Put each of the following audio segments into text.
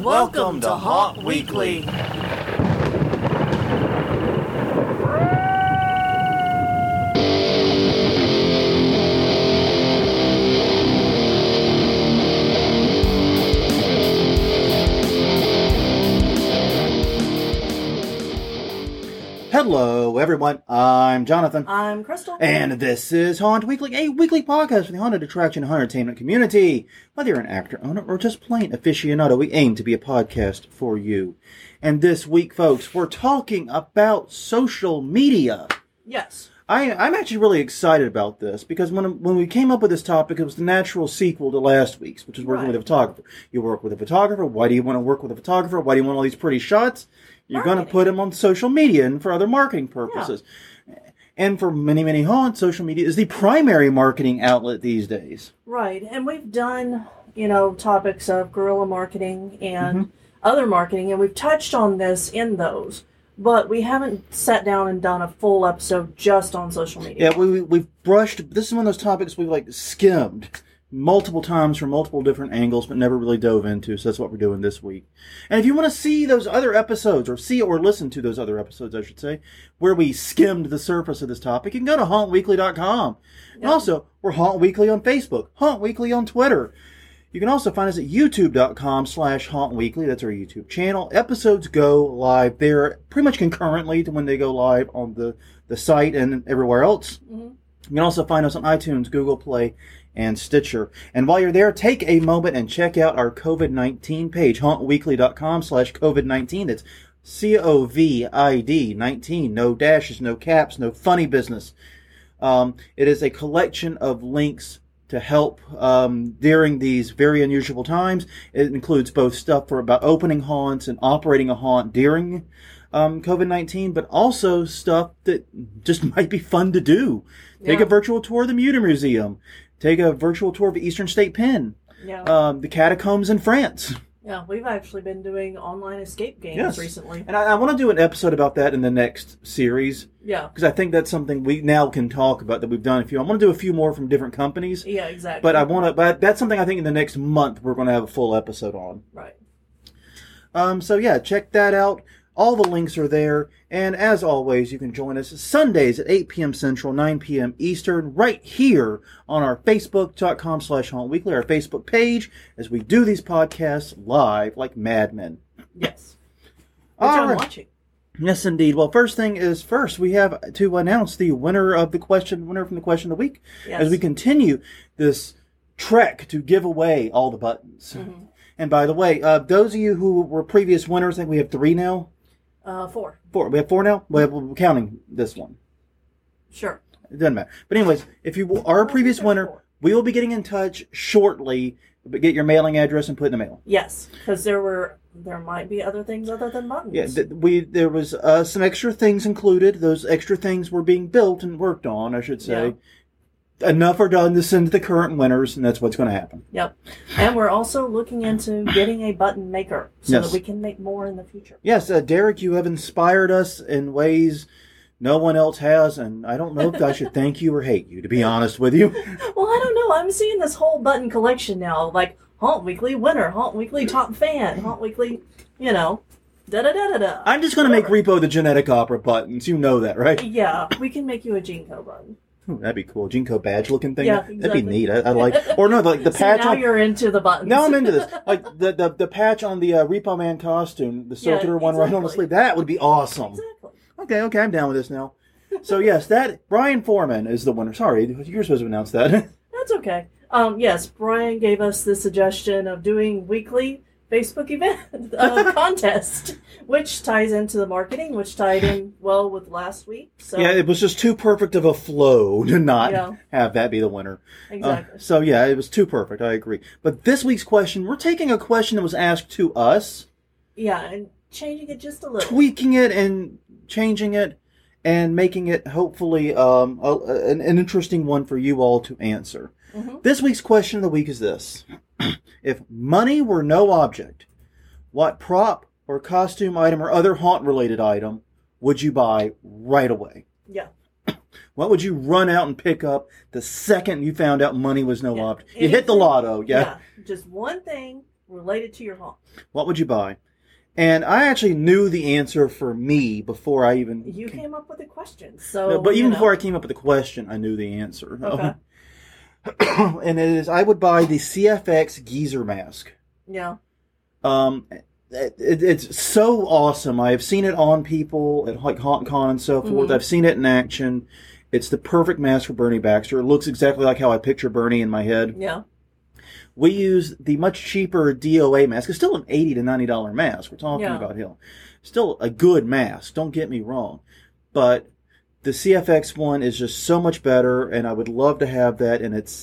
Welcome to Haunt Weekly. Hello, everyone. I'm Jonathan. I'm Crystal. And this is Haunt Weekly, a weekly podcast for the haunted attraction and haunted entertainment community. Whether you're an actor, owner, or just plain aficionado, we aim to be a podcast for you. And this week, folks, we're talking about social media. Yes. I'm actually really excited about this because when we came up with this topic, it was the natural sequel to last week's, which is working with a photographer. You work with a photographer. Why do you want to work with a photographer? Why do you want all these pretty shots? You're going to put them on social media and for other marketing purposes. Yeah. And for many, many haunts, social media is the primary marketing outlet these days. Right. And we've done, topics of guerrilla marketing and other marketing, and we've touched on this in those. But we haven't sat down and done a full episode just on social media. Yeah, we've brushed. This is one of those topics we've skimmed multiple times from multiple different angles, but never really dove into. So that's what we're doing this week. And if you want to see those other episodes, or listen to those other episodes, I should say, where we skimmed the surface of this topic, you can go to hauntweekly.com. Yep. And also, we're Haunt Weekly on Facebook, Haunt Weekly on Twitter. You can also find us at youtube.com/hauntweekly. That's our YouTube channel. Episodes go live there pretty much concurrently to when they go live on the site and everywhere else. Mm-hmm. You can also find us on iTunes, Google Play, and Stitcher. And while you're there, take a moment and check out our COVID-19 page, hauntweekly.com/COVID-19. That's COVID 19. No dashes, no caps, no funny business. It is a collection of links to help during these very unusual times. It includes both stuff about opening haunts and operating a haunt during COVID-19, but also stuff that just might be fun to do. Take a virtual tour of the Muta Museum. Take a virtual tour of the Eastern State Pen. Yeah. The catacombs in France. Yeah, we've actually been doing online escape games recently. And I want to do an episode about that in the next series. Yeah. Because I think that's something we now can talk about that we've done a few. I want to do a few more from different companies. Yeah, exactly. But that's something I think in the next month we're going to have a full episode on. Right. So yeah, check that out. All the links are there. And as always, you can join us Sundays at 8 p.m. Central, 9 p.m. Eastern, right here on our Facebook.com/HauntWeekly, our Facebook page, as we do these podcasts live like madmen. Yes. Which I'm watching. Yes, indeed. Well, first thing is first, we have to announce the winner from the question of the week. Yes. As we continue this trek to give away all the buttons. Mm-hmm. And by the way, those of you who were previous winners, I think we have 3 now. 4. 4. We have 4 now? We're counting this one. Sure. It doesn't matter. But anyways, if you are a previous winner, we will be getting in touch shortly. But get your mailing address and put it in the mail. Yes, because there might be other things other than buttons. Yeah, there was some extra things included. Those extra things were being built and worked on, I should say. Yeah. Enough are done to send to the current winners, and that's what's going to happen. Yep. And we're also looking into getting a button maker so that we can make more in the future. Yes, Derek, you have inspired us in ways no one else has, and I don't know if I should thank you or hate you, to be honest with you. Well, I don't know. I'm seeing this whole button collection now, like Haunt Weekly winner, Haunt Weekly top fan, Haunt Weekly, da-da-da-da-da. I'm just going to make Repo the Genetic Opera buttons. You know that, right? Yeah, we can make you a Jinko button. Ooh, that'd be cool. Jinko badge looking thing. Yeah, exactly. That'd be neat. I like. Or no, the patch. Now you're into the buttons. Now I'm into this. Like the patch on the Repo Man costume, the circular one right on the sleeve. That would be awesome. Exactly. Okay, I'm down with this now. So yes, Brian Foreman is the winner. Sorry, you're supposed to announce that. That's okay. Yes, Brian gave us the suggestion of doing weekly Facebook event contest, which ties into the marketing, which tied in well with last week. So yeah, it was just too perfect of a flow to not have that be the winner. Exactly. So yeah, it was too perfect. I agree. But this week's question, we're taking a question that was asked to us. Yeah, and changing it just a little. Tweaking it and changing it and making it hopefully an interesting one for you all to answer. Mm-hmm. This week's question of the week is this. If money were no object, what prop or costume item or other haunt-related item would you buy right away? Yeah. What would you run out and pick up the second you found out money was no object? You hit the lotto, yeah. Just one thing related to your haunt. What would you buy? And I actually knew the answer for me before I even... You came up with a question, so... No, but even before I came up with the question, I knew the answer. Okay. And it is, I would buy the CFX Geezer mask. Yeah. It's so awesome. I have seen it on people at like HauntCon and so forth. I've seen it in action. It's the perfect mask for Bernie Baxter. It looks exactly like how I picture Bernie in my head. Yeah. We use the much cheaper DOA mask. It's still an $80 to $90 mask. We're talking about here. Still a good mask. Don't get me wrong. But the CFX one is just so much better, and I would love to have that, and it's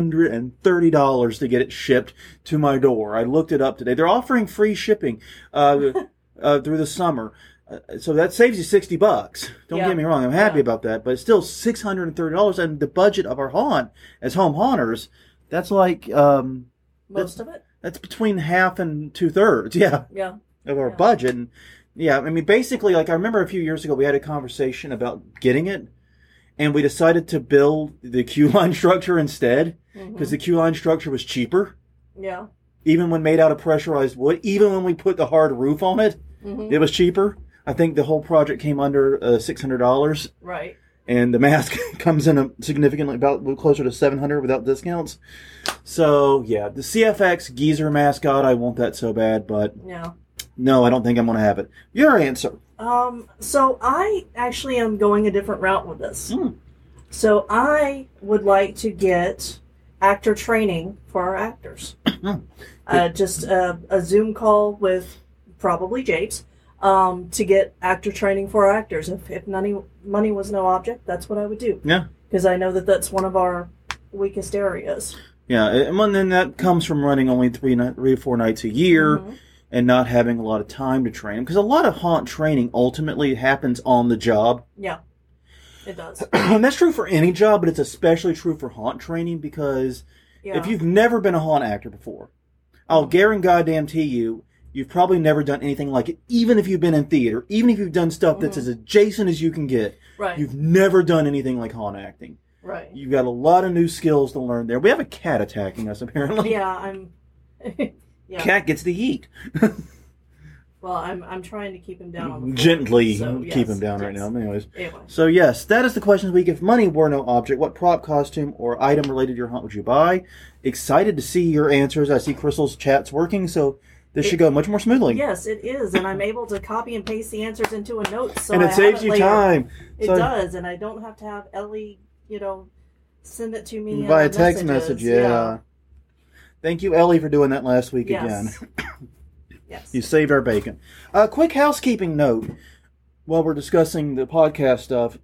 $630 to get it shipped to my door. I looked it up today. They're offering free shipping through the summer. So that saves you $60. Don't get me wrong. I'm happy about that. But it's still $630, and the budget of our haunt, as home haunters, that's like... most of it? That's between half and 2/3, of our budget. And I mean, basically, like I remember a few years ago, we had a conversation about getting it, and we decided to build the Q-line structure instead, because the Q-line structure was cheaper. Yeah. Even when made out of pressurized wood, even when we put the hard roof on it, it was cheaper. I think the whole project came under $600. Right. And the mask comes in significantly about closer to $700 without discounts. So, yeah, the CFX Geezer mascot, I want that so bad, but no, I don't think I'm going to have it. Your answer. So I actually am going a different route with this. So I would like to get actor training for our actors. Just a Zoom call with probably Japes. To get actor training for our actors. If money was no object, that's what I would do. Yeah. Because I know that that's one of our weakest areas. Yeah, and then that comes from running only 3 or 4 nights a year and not having a lot of time to train. Because a lot of haunt training ultimately happens on the job. Yeah, it does. And that's true for any job, but it's especially true for haunt training because if you've never been a haunt actor before, I'll guarantee you, you've probably never done anything like it, even if you've been in theater, even if you've done stuff that's as adjacent as you can get. Right. You've never done anything like haunt acting. Right. You've got a lot of new skills to learn there. We have a cat attacking us, apparently. Yeah, Cat gets the heat. Well, I'm trying to keep him down on the floor. Gently keep him down right now. Anyways. So, yes, that is the question of the week. If money were no object, what prop, costume, or item related to your haunt would you buy? Excited to see your answers. I see Crystal's chat's working, so... This should go much more smoothly. Yes, it is, and I'm able to copy and paste the answers into a note, so and it saves you time. It does, and I don't have to have Ellie, send it to me via text message. Yeah. Thank you, Ellie, for doing that last week again. Yes. You saved our bacon. Quick housekeeping note while we're discussing the podcast stuff.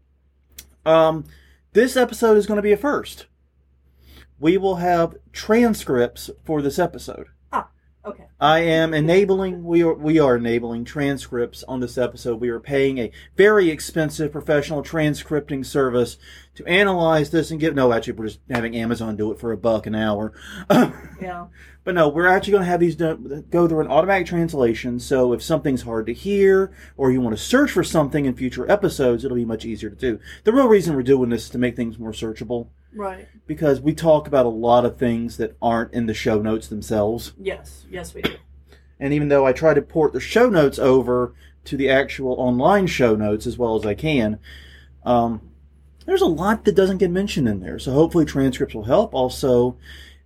This episode is going to be a first. We will have transcripts for this episode. Okay. I am enabling, we are enabling transcripts on this episode. We are paying a very expensive professional transcripting service to analyze this and actually we're just having Amazon do it for $1 an hour. Yeah. But no, we're actually going to have these go through an automatic translation, so if something's hard to hear or you want to search for something in future episodes, it'll be much easier to do. The real reason we're doing this is to make things more searchable. Right. Because we talk about a lot of things that aren't in the show notes themselves. Yes, we do. And even though I try to port the show notes over to the actual online show notes as well as I can, there's a lot that doesn't get mentioned in there. So hopefully transcripts will help. Also,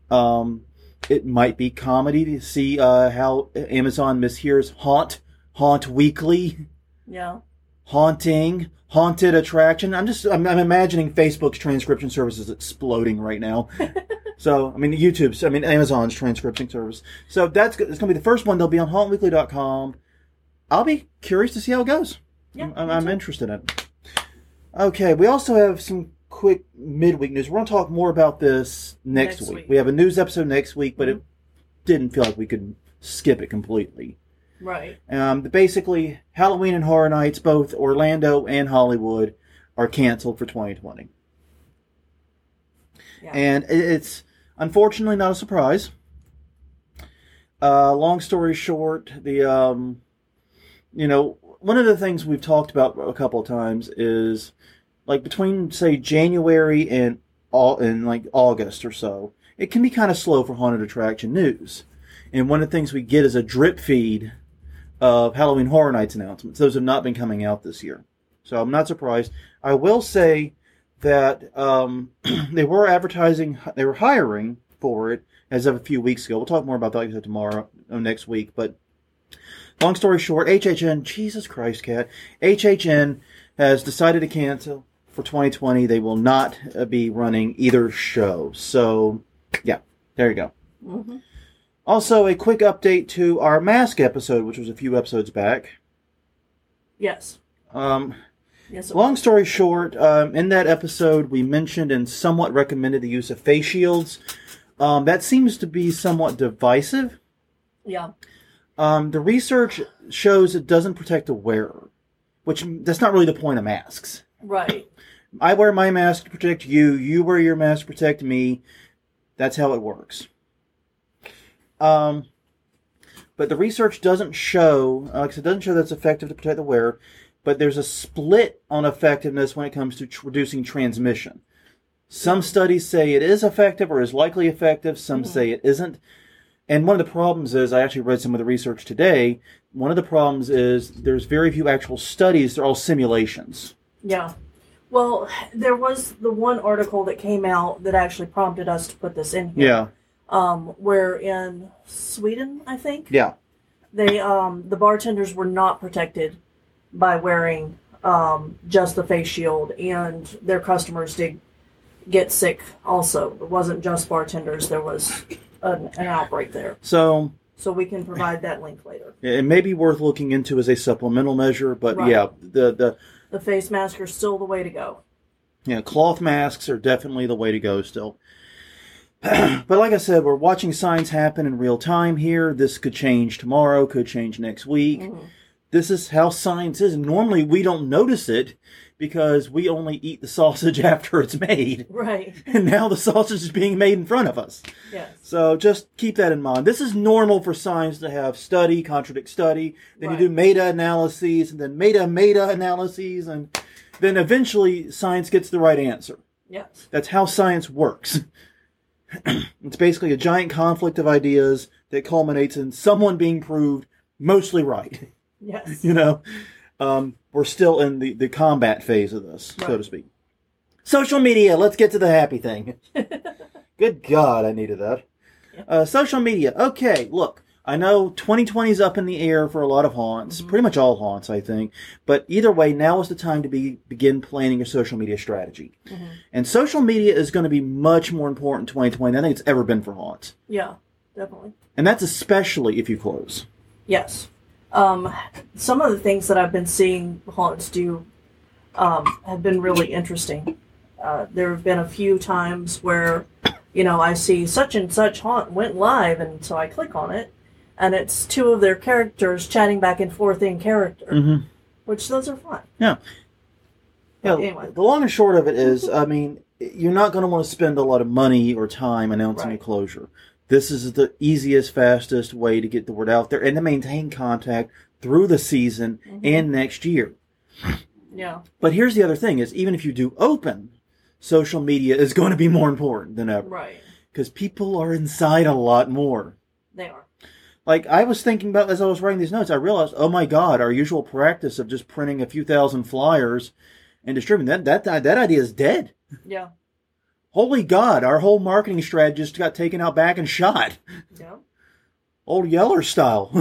it might be comedy to see how Amazon mishears haunt weekly. Yeah. Haunting, haunted attraction. I'm imagining Facebook's transcription service is exploding right now. So, Amazon's transcription service. So it's going to be the first one. They'll be on hauntweekly.com. I'll be curious to see how it goes. Yeah, I'm interested in it. Okay, we also have some quick midweek news. We're going to talk more about this next week. We have a news episode next week, but it didn't feel like we could skip it completely. Right. Basically, Halloween and Horror Nights, both Orlando and Hollywood, are canceled for 2020. Yeah. And it's unfortunately not a surprise. Long story short, one of the things we've talked about a couple of times is, like, between, say, January and August or so, it can be kind of slow for haunted attraction news. And one of the things we get is a drip feed of Halloween Horror Nights announcements. Those have not been coming out this year. So I'm not surprised. I will say that they were hiring for it as of a few weeks ago. We'll talk more about that, like I said, tomorrow or next week. But long story short, HHN, Jesus Christ, Cat, HHN has decided to cancel for 2020. They will not be running either show. So, yeah, there you go. Mm-hmm. Also, a quick update to our mask episode, which was a few episodes back. Yes. Yes. Long story short, in that episode, we mentioned and somewhat recommended the use of face shields. That seems to be somewhat divisive. Yeah. The research shows it doesn't protect the wearer, which that's not really the point of masks. Right. I wear my mask to protect you. You wear your mask to protect me. That's how it works. But the research doesn't show, like I said, doesn't show that's effective to protect the wearer. But there's a split on effectiveness when it comes to reducing transmission. Some studies say it is effective or is likely effective. Some say it isn't. And one of the problems is, I actually read some of the research today, one of the problems is there's very few actual studies. They're all simulations. Yeah. Well, there was the one article that came out that actually prompted us to put this in here. Yeah. Where in Sweden, I think. Yeah. They, the bartenders were not protected by wearing just the face shield, and their customers did get sick also. It wasn't just bartenders. There was an outbreak there. So we can provide that link later. It may be worth looking into as a supplemental measure, but right. Yeah, the face masks are still the way to go. Yeah, cloth masks are definitely the way to go still. But like I said, we're watching science happen in real time here. This could change tomorrow, could change next week. Mm-hmm. This is how science is. Normally, we don't notice it because we only eat the sausage after it's made. Right. And now the sausage is being made in front of us. Yes. So just keep that in mind. This is normal for science to have study, contradict study. Then right. You do meta-analyses, and then meta-analyses, and then eventually science gets the right answer. Yes. That's how science works. It's basically a giant conflict of ideas that culminates in someone being proved mostly right. Yes. You know, we're still in the combat phase of this, right. So to speak. Social media. Let's get to the happy thing. Good God, I needed that. Yeah. Social media. Okay, look, I know 2020 is up in the air for a lot of haunts, pretty much all haunts, I think. But either way, now is the time to begin planning your social media strategy. Mm-hmm. And social media is going to be much more important in 2020 than I think it's ever been for haunts. Yeah, definitely. And that's especially if you close. Yes. Some of the things that I've been seeing haunts do have been really interesting. There have been a few times where, I see such and such haunt went live, and so I click on it, and it's two of their characters chatting back and forth in character, which those are fun. Yeah. Yeah. Anyway. The long and short of it is, I mean, you're not going to want to spend a lot of money or time announcing a closure. This is the easiest, fastest way to get the word out there and to maintain contact through the season and next year. Yeah. But here's the other thing is, even if you do open, social media is going to be more important than ever. Right. Because people are inside a lot more. They are. Like, I was thinking about, as I was writing these notes, I realized, oh my God, our usual practice of just printing a few thousand flyers and distributing, that idea is dead. Yeah. Holy God, our whole marketing strategy just got taken out back and shot. Yeah. Old Yeller style.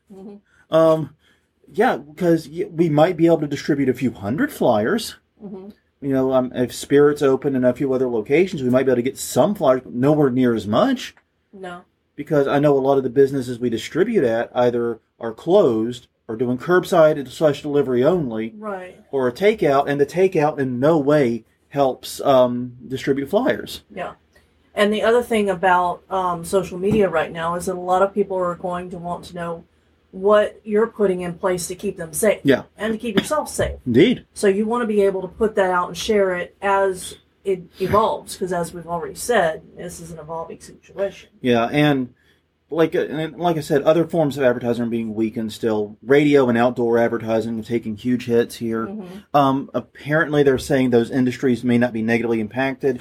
Yeah, because we might be able to distribute a few hundred flyers. If Spirit's open in a few other locations, we might be able to get some flyers, but nowhere near as much. No. Because I know a lot of the businesses we distribute at either are closed or doing curbside / delivery only. Right. Or a takeout, and the takeout in no way helps distribute flyers. Yeah. And the other thing about social media right now is that a lot of people are going to want to know what you're putting in place to keep them safe. Yeah. And to keep yourself safe. Indeed. So you want to be able to put that out and share it as it evolves, because as we've already said, this is an evolving situation. Yeah, and like I said, other forms of advertising are being weakened still. Radio and outdoor advertising are taking huge hits here. Apparently they're saying those industries may not be negatively impacted.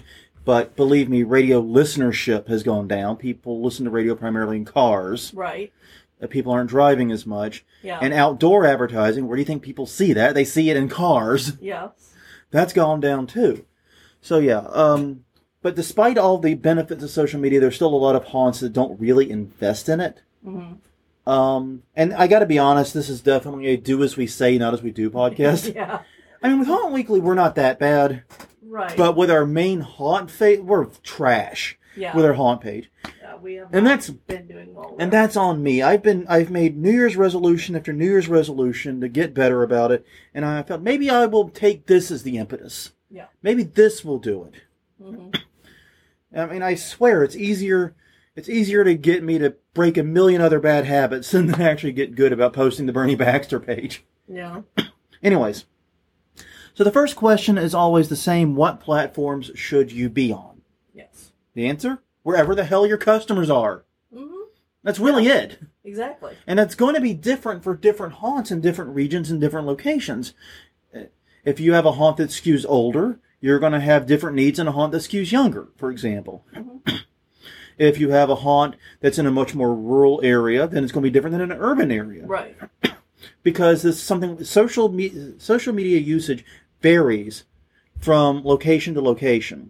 But believe me, radio listenership has gone down. People listen to radio primarily in cars. Right. People aren't driving as much. Yeah. And outdoor advertising, where do you think people see that? They see it in cars. Yeah. That's gone down too. So yeah, but despite all the benefits of social media, there's still a lot of haunts that don't really invest in it. Mm-hmm. And I got to be honest, this is definitely a do as we say, not as we do podcast. Yeah. I mean, with Haunt Weekly, we're not that bad. Right. But with our main haunt we're trash. Yeah. With our haunt page. Yeah, we have been doing well. And that's on me. I've made New Year's resolution after New Year's resolution to get better about it, and I felt maybe I will take this as the impetus. Yeah. Maybe this will do it. Mm-hmm. I mean, I swear it's easier to get me to break a million other bad habits than to actually get good about posting the Bernie Baxter page. Yeah. Anyways, so the first question is always the same: what platforms should you be on? Yes. The answer? Wherever the hell your customers are. Mm-hmm. That's really it. Exactly. And it's going to be different for different haunts in different regions and different locations. If you have a haunt that skews older, you're going to have different needs than a haunt that skews younger, for example. Mm-hmm. If you have a haunt that's in a much more rural area, then it's going to be different than an urban area. Right. Because this is something, social media usage varies from location to location.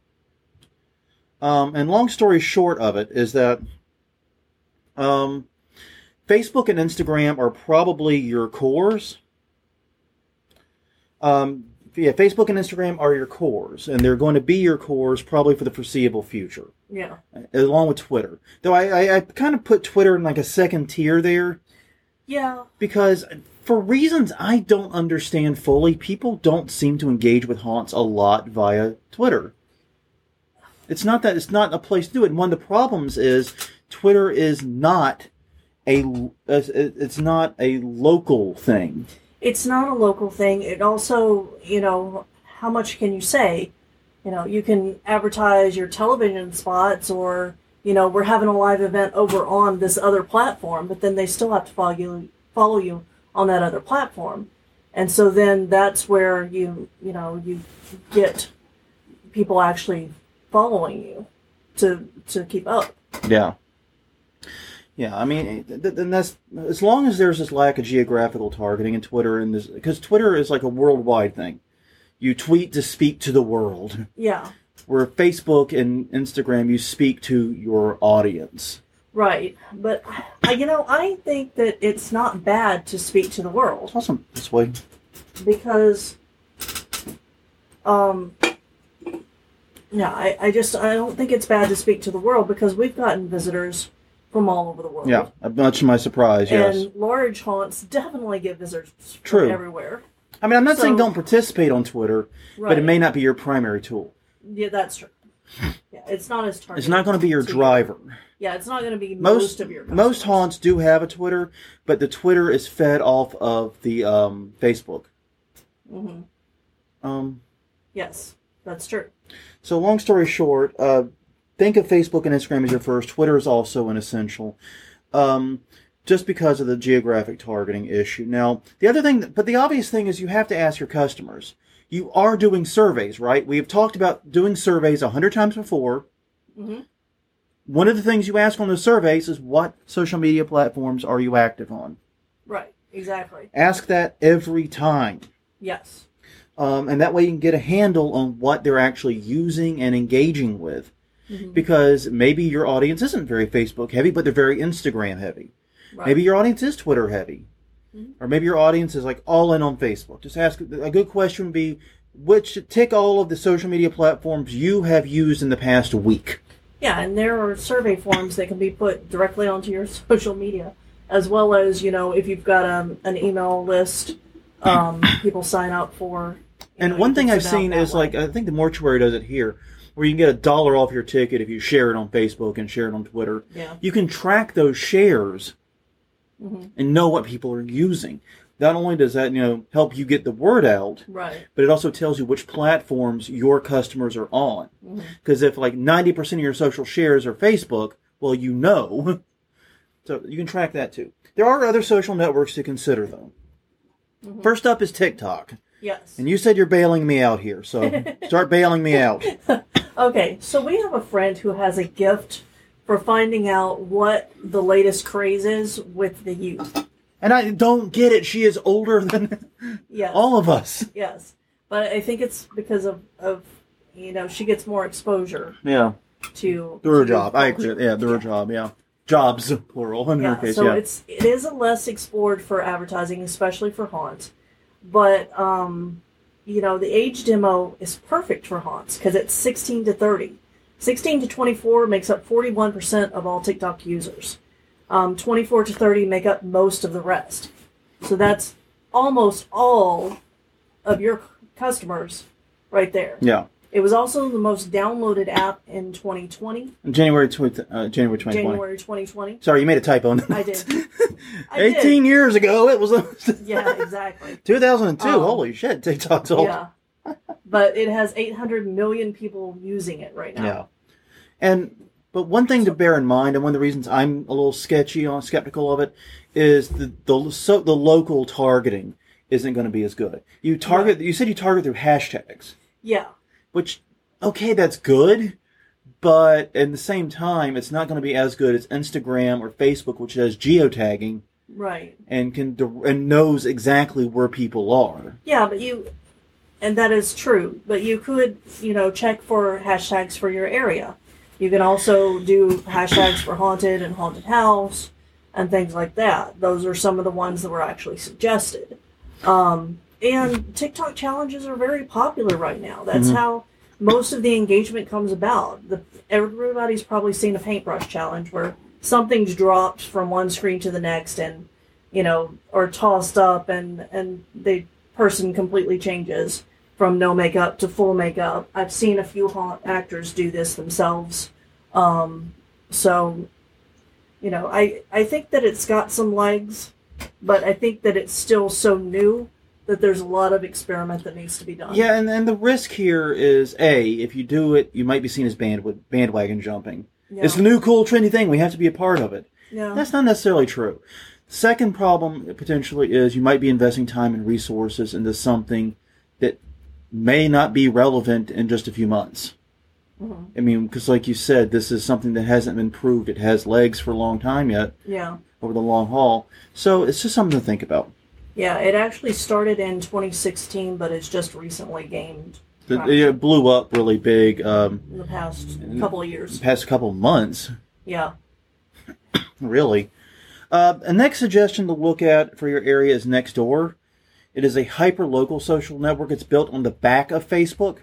And long story short of it is that Facebook and Instagram are probably your cores. Facebook and Instagram are your cores, and they're going to be your cores probably for the foreseeable future. Yeah. Along with Twitter. Though I kind of put Twitter in like a second tier there. Yeah. Because for reasons I don't understand fully, people don't seem to engage with haunts a lot via Twitter. It's not a place to do it. And one of the problems is Twitter is not it's not a local thing. It's not a local thing. It also, how much can you say? You can advertise your television spots or, we're having a live event over on this other platform, but then they still have to follow you on that other platform. And so then that's where you get people actually following you to keep up. Yeah. Yeah, I mean, then that's as long as there's this lack of geographical targeting in Twitter, because Twitter is like a worldwide thing. You tweet to speak to the world. Yeah. Where Facebook and Instagram, you speak to your audience. Right, but I think that it's not bad to speak to the world. It's awesome this way. Because, I don't think it's bad to speak to the world because we've gotten visitors from all over the world. Yeah, much to my surprise, yes. And large haunts definitely get visitors True. from everywhere. I mean, I'm not saying don't participate on Twitter, right. But it may not be your primary tool. Yeah, that's true. Yeah, it's not as targeted. It's not going to be your driver. Yeah, it's not going to be most of your customers. Most haunts do have a Twitter, but the Twitter is fed off of the Facebook. Mm-hmm. Yes, that's true. So long story short, think of Facebook and Instagram as your first. Twitter is also an essential, just because of the geographic targeting issue. Now, the obvious thing is you have to ask your customers. You are doing surveys, right? We have talked about doing surveys 100 times before. Mm-hmm. One of the things you ask on the surveys is what social media platforms are you active on? Right, exactly. Ask that every time. Yes. And that way you can get a handle on what they're actually using and engaging with. Mm-hmm. Because maybe your audience isn't very Facebook heavy, but they're very Instagram heavy. Right. Maybe your audience is Twitter heavy. Mm-hmm. Or maybe your audience is like all in on Facebook. Just ask, a good question would be, tick all of the social media platforms you have used in the past week. Yeah, and there are survey forms that can be put directly onto your social media, as well as, if you've got an email list, people sign up for. And one thing I've seen is, I think the Mortuary does it here, where you can get $1 off your ticket if you share it on Facebook and share it on Twitter. Yeah. You can track those shares and know what people are using. Not only does that, help you get the word out, right, but it also tells you which platforms your customers are on. Because if 90% of your social shares are Facebook, well, So you can track that too. There are other social networks to consider, though. Mm-hmm. First up is TikTok. Yes. And you said you're bailing me out here, so start bailing me out. Okay, so we have a friend who has a gift for finding out what the latest craze is with the youth. And I don't get it. She is older than Yes. all of us. Yes. But I think it's because of she gets more exposure Yeah. to Through her to job. I culture. agree. Yeah, through her job, yeah. Jobs, plural, in her case, so yeah. it is a less explored for advertising, especially for haunts. But the age demo is perfect for haunts because it's 16 to 30. 16 to 24 makes up 41% of all TikTok users. 24 to 30 make up most of the rest. So that's almost all of your customers right there. Yeah. It was also the most downloaded app in 2020. January 2020. January 2020. Sorry, you made a typo. I did. 18 years ago, it was... Yeah, exactly. 2002. Holy shit, TikTok's old. Yeah. But it has 800 million people using it right now. Yeah. But one thing to bear in mind, and one of the reasons I'm a little skeptical of it, is the local targeting isn't going to be as good. You said you target through hashtags. Yeah. Which, okay, that's good, but at the same time, it's not going to be as good as Instagram or Facebook, which has geotagging. Right. And knows exactly where people are. Yeah, and that is true, but you could, check for hashtags for your area. You can also do hashtags for haunted and haunted house and things like that. Those are some of the ones that were actually suggested. And TikTok challenges are very popular right now. That's how most of the engagement comes about. Everybody's probably seen a paintbrush challenge where something's dropped from one screen to the next and, or tossed up and the person completely changes from no makeup to full makeup. I've seen a few haunt actors do this themselves. I think that it's got some legs, but I think that it's still so new that there's a lot of experiment that needs to be done. Yeah, and the risk here is, if you do it, you might be seen as bandwagon jumping. Yeah. It's the new cool trendy thing. We have to be a part of it. Yeah. That's not necessarily true. Second problem, potentially, is you might be investing time and resources into something that may not be relevant in just a few months. Mm-hmm. I mean, because like you said, this is something that hasn't been proved. It has legs for a long time yet. Yeah. Over the long haul. So it's just something to think about. Yeah, it actually started in 2016, but it's just recently gained. It blew up really big. In the past couple of years. The past couple of months. Yeah. Really. A next suggestion to look at for your area is Nextdoor. It is a hyper-local social network. It's built on the back of Facebook.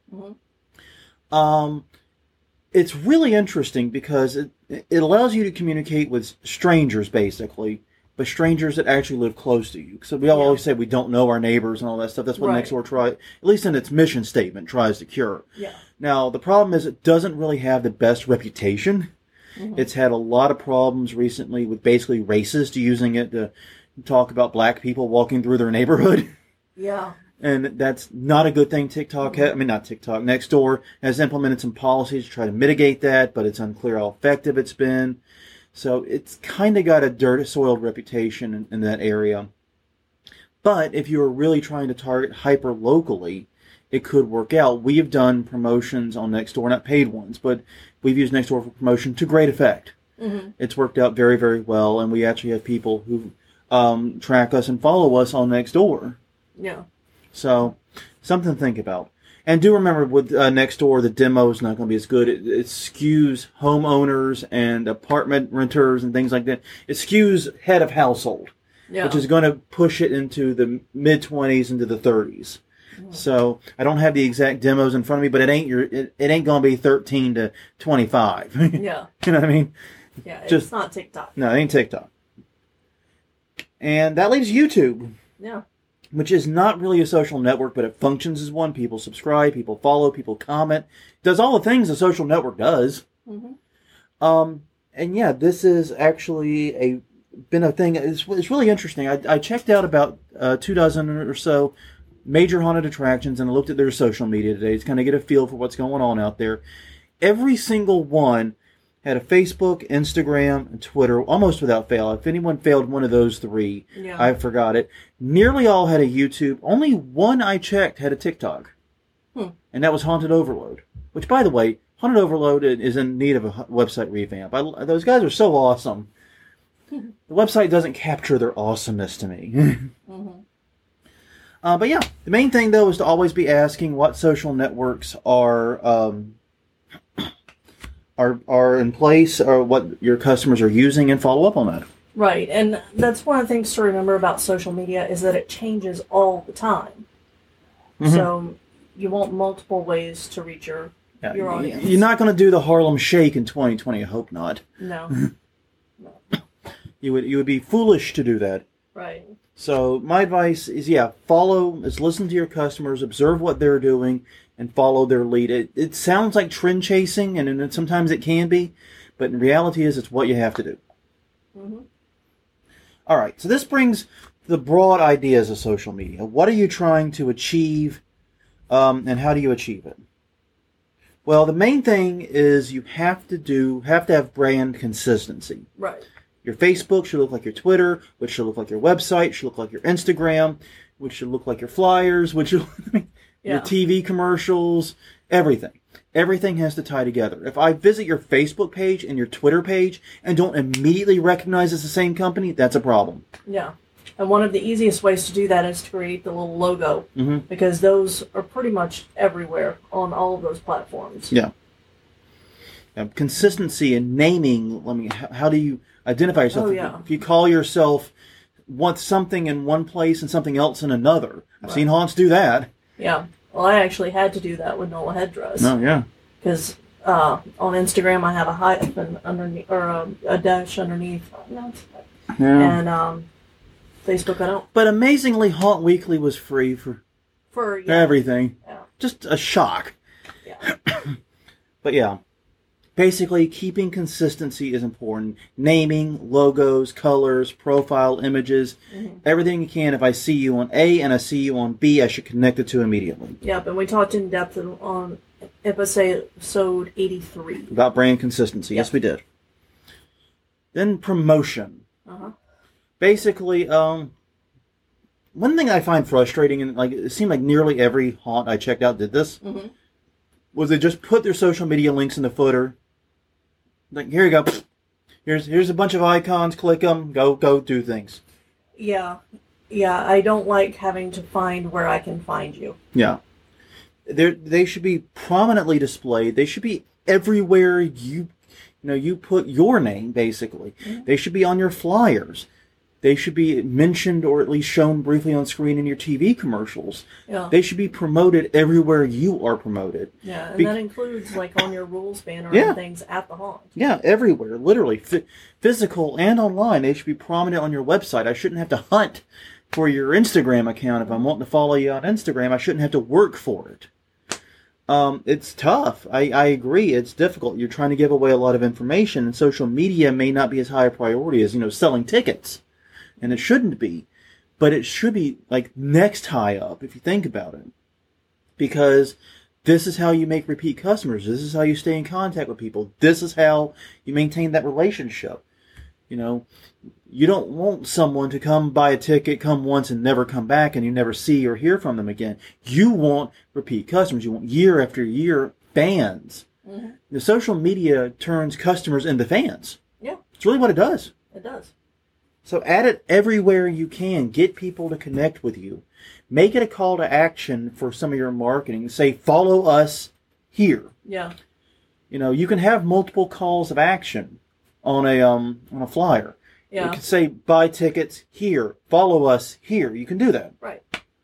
Mm-hmm. It's really interesting because it allows you to communicate with strangers, basically, but strangers that actually live close to you. So we always say we don't know our neighbors and all that stuff. That's what Nextdoor at least in its mission statement, tries to cure. Yeah. Now, the problem is it doesn't really have the best reputation. Mm-hmm. It's had a lot of problems recently with basically racists using it to talk about black people walking through their neighborhood. Yeah. And that's not a good thing. Nextdoor has implemented some policies to try to mitigate that, but it's unclear how effective it's been. So it's kind of got a soiled reputation in that area. But if you're really trying to target hyper-locally, it could work out. We have done promotions on Nextdoor, not paid ones, but we've used Nextdoor for promotion to great effect. Mm-hmm. It's worked out very, very well, and we actually have people who track us and follow us on Nextdoor. Yeah. So, something to think about. And do remember with Nextdoor, the demo is not going to be as good. It skews homeowners and apartment renters and things like that. It skews head of household, which is going to push it into the mid-20s into the 30s. Mm. So, I don't have the exact demos in front of me, but it ain't going to be 13 to 25. Yeah. You know what I mean? Yeah, it's not TikTok. No, it ain't TikTok. And that leaves YouTube. Yeah. Which is not really a social network, but it functions as one. People subscribe, people follow, people comment. It does all the things a social network does. Mm-hmm. And yeah, this is actually been a thing. It's really interesting. I checked out about 24 or so major haunted attractions and I looked at their social media today to kind of get a feel for what's going on out there. Every single one had a Facebook, Instagram, and Twitter, almost without fail. If anyone failed one of those three, I forgot it. Nearly all had a YouTube. Only one I checked had a TikTok. And that was Haunted Overload. Which, by the way, Haunted Overload is in need of a website revamp. Those guys are so awesome. The website doesn't capture their awesomeness to me. Mm-hmm. But yeah, the main thing, though, is to always be asking what social networks are in place, or what your customers are using, and follow up on that. Right, and that's one of the things to remember about social media is that it changes all the time. Mm-hmm. So you want multiple ways to reach your audience. You're not going to do the Harlem Shake in 2020. I hope not. No. No. You would be foolish to do that. Right. So my advice is, listen to your customers, observe what they're doing, and follow their lead. It sounds like trend chasing, and sometimes it can be, but in reality it's what you have to do. Mm-hmm. All right, so this brings the broad ideas of social media. What are you trying to achieve, and how do you achieve it? Well, the main thing is you have to have brand consistency. Right. Your Facebook should look like your Twitter, which should look like your website, should look like your Instagram, which should look like your flyers, which should your TV commercials, everything. Everything has to tie together. If I visit your Facebook page and your Twitter page and don't immediately recognize it's the same company, that's a problem. Yeah. And one of the easiest ways to do that is to create the little logo, mm-hmm. because those are pretty much everywhere on all of those platforms. Yeah. Consistency and naming. How do you identify yourself? Oh, yeah. If you call yourself something in one place and something else in another. I've seen haunts do that. Yeah. Well, I actually had to do that with Nola Headdress. Oh, yeah. Because on Instagram I have a hyphen underneath, or a dash underneath. No, and Facebook I don't. But amazingly, Haunt Weekly was free for everything. Yeah. Just a shock. Yeah. But yeah. Basically, keeping consistency is important. Naming, logos, colors, profile images, mm-hmm. everything you can. If I see you on A and I see you on B, I should connect the two immediately. Yep, and we talked in depth on episode 83. About brand consistency. Yep. Yes, we did. Then promotion. Uh-huh. Basically, one thing I find frustrating, and it seemed like nearly every haunt I checked out did this, mm-hmm. was they just put their social media links in the footer. Like, here you go. Here's a bunch of icons. Click them. Go do things. Yeah. I don't like having to find where I can find you. Yeah. They should be prominently displayed. They should be everywhere you put your name. Basically, mm-hmm. They should be on your flyers. They should be mentioned or at least shown briefly on screen in your TV commercials. Yeah. They should be promoted everywhere you are promoted. Yeah, and that includes on your rules banner and things at the haunt. Yeah, everywhere, literally. Physical and online. They should be prominent on your website. I shouldn't have to hunt for your Instagram account. If I'm wanting to follow you on Instagram, I shouldn't have to work for it. It's tough. I agree. It's difficult. You're trying to give away a lot of information, and social media may not be as high a priority as, selling tickets. And it shouldn't be, but it should be next high up if you think about it. Because this is how you make repeat customers. This is how you stay in contact with people. This is how you maintain that relationship. You don't want someone to come buy a ticket, come once and never come back, and you never see or hear from them again. You want repeat customers. You want year after year fans. Mm-hmm. The social media turns customers into fans. Yeah. It's really what it does. It does. So add it everywhere you can. Get people to connect with you. Make it a call to action for some of your marketing. Say, follow us here. Yeah. You can have multiple calls of action on a flyer. Yeah. You can say, buy tickets here. Follow us here. You can do that. Right.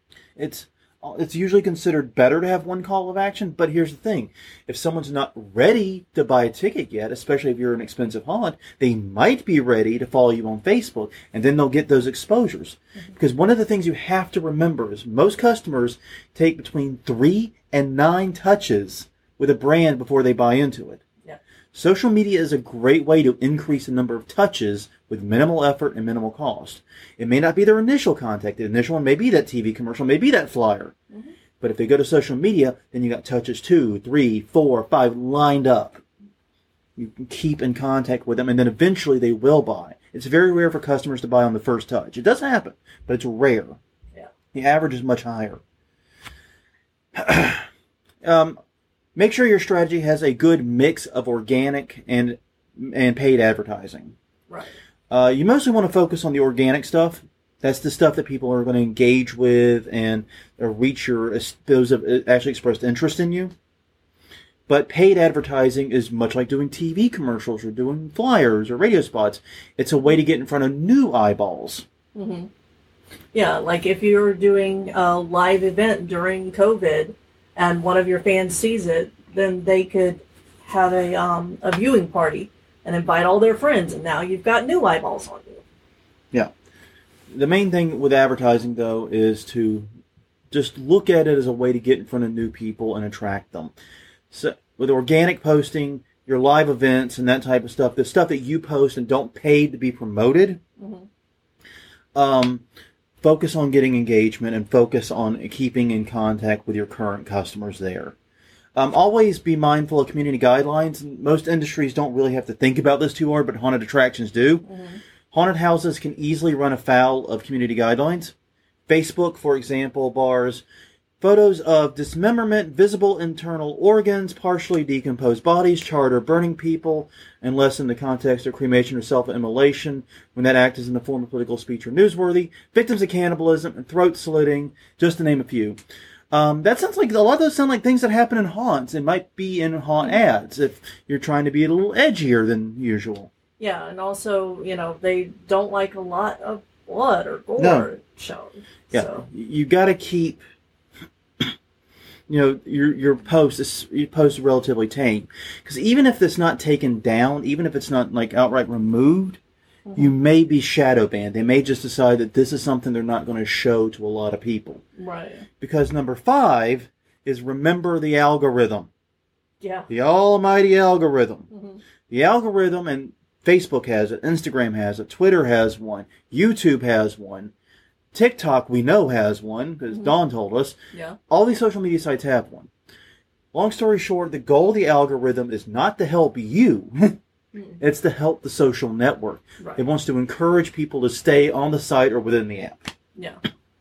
It's usually considered better to have one call of action, but here's the thing. If someone's not ready to buy a ticket yet, especially if you're an expensive haunt, they might be ready to follow you on Facebook, and then they'll get those exposures. Mm-hmm. Because one of the things you have to remember is most customers take between 3 and 9 touches with a brand before they buy into it. Yeah. Social media is a great way to increase the number of touches with minimal effort and minimal cost. It may not be their initial contact. The initial one may be that TV commercial, may be that flyer. Mm-hmm. But if they go to social media, then you got touches 2, 3, 4, 5 lined up. You can keep in contact with them, and then eventually they will buy. It's very rare for customers to buy on the first touch. It does happen, but it's rare. Yeah. The average is much higher. make sure your strategy has a good mix of organic and paid advertising. Right. You mostly want to focus on the organic stuff. That's the stuff that people are going to engage with and reach those have actually expressed interest in you. But paid advertising is much like doing TV commercials or doing flyers or radio spots. It's a way to get in front of new eyeballs. Mm-hmm. Yeah, like if you're doing a live event during COVID and one of your fans sees it, then they could have a viewing party and invite all their friends, and now you've got new eyeballs on you. Yeah. The main thing with advertising, though, is to just look at it as a way to get in front of new people and attract them. So with organic posting, your live events and that type of stuff, the stuff that you post and don't pay to be promoted, focus on getting engagement and focus on keeping in contact with your current customers there. Always be mindful of community guidelines. Most industries don't really have to think about this too hard, but haunted attractions do. Mm-hmm. Haunted houses can easily run afoul of community guidelines. Facebook, for example, bars photos of dismemberment, visible internal organs, partially decomposed bodies, charred or burning people, unless in the context of cremation or self-immolation, when that act is in the form of political speech or newsworthy, victims of cannibalism, and throat slitting, just to name a few. That sounds like, a lot of those sound like things that happen in haunts. It might be in haunt ads if you're trying to be a little edgier than usual. Yeah, and also, they don't like a lot of blood or gore shown. Yeah, so. You got to keep, your post relatively tame. Because even if it's not taken down, even if it's not like outright removed, you may be shadow banned. They may just decide that this is something they're not going to show to a lot of people. Right. Because number 5 is remember the algorithm. Yeah. The almighty algorithm. Mm-hmm. The algorithm, and Facebook has it, Instagram has it, Twitter has one, YouTube has one, TikTok we know has one, because Dawn told us. Yeah. All these social media sites have one. Long story short, the goal of the algorithm is not to help you. It's to help the social network. Right. It wants to encourage people to stay on the site or within the app. Yeah.